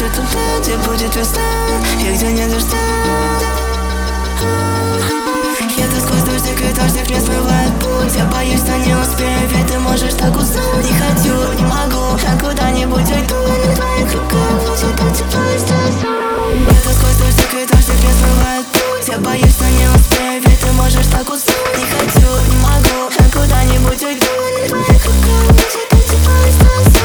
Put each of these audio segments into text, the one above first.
хочу туда, где будет весна и где нет дождя. Еду сквозь дождик, и дождик не смывает путь. Я боюсь, что не успею, ведь ты можешь так уснуть. Не хочу, не могу, я куда-нибудь уйду. На твоих руках будет так тепло и страстно. Еду сквозь дождик, и дождик не смывает путь. Я боюсь, что не успею, ведь ты можешь так уснуть. Не хочу, не могу, я куда-нибудь уйду. На твоих руках будет так тепло и страстно.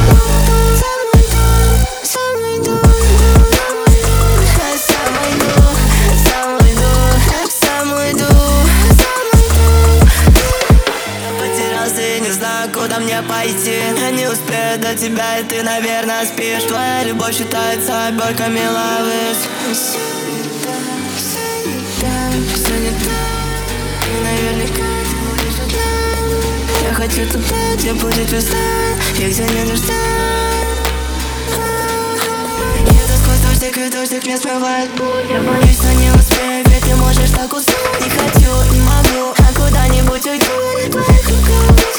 Куда мне пойти? Я не успею до тебя, и ты, наверное, спишь. Твоя любовь считается оберками лавы. Все не так, и наверняка ты будешь одна. Я хочу туда, где будет весна и где нет дождя. Еду сквозь дождик, и дождик не смывает путь. Я боюсь, что не успею, ведь ты можешь так уснуть. Не хочу, не могу, а куда-нибудь уйду. На твоих руках